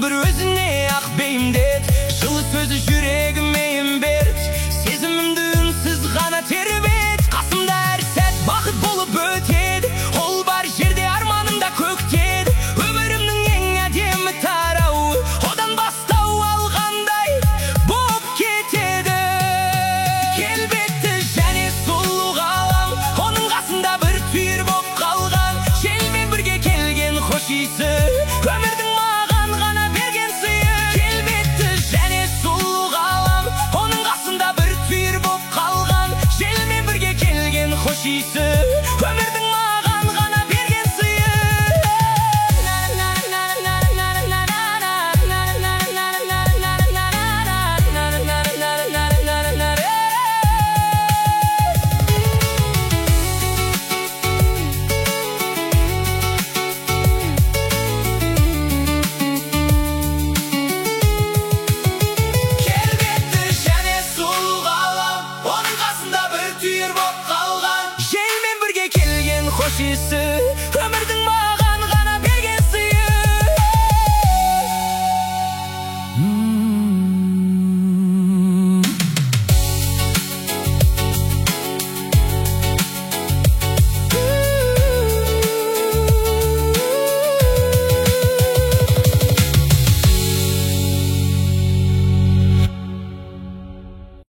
бір өзіне ақ бейімдет. Жылы сөзі жүрегіме ем берді, сезімімді үнсіз ғана тербет. Қасымда әр сәт бақыт болып өтеді, ол бар жерде арманымда көктеді. Өмірімнің ең әдемі тарауы, одан бастау алғандай болып кетеді. Келбетті және сұлу ғалам, оның қасында бір түйір болып қалған. Желмен бірге келген хош иісі, өмірдің маған ғана берген сыйы. Келбетті және сұлу ғалам, оның қасында бір түйір болып қалған. Желмен бірге келген хош иісі, өмірдің маған ғана берген сыйы. Келбетті және сұлу ғалам, оның қасында бір түйір болып қалған. Желмен бірге келген хош иісі,